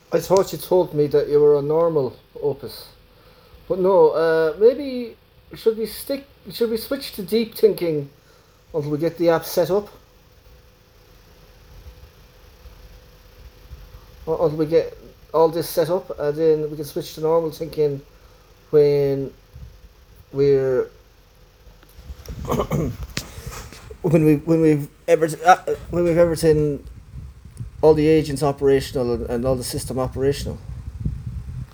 I thought you told me that you were on normal Opus, but no. Maybe should we stick? Should we switch to deep thinking until we get the app set up, or until we get all this set up, and then we can switch to normal thinking when we're when we've everything, all the agents operational and all the system operational.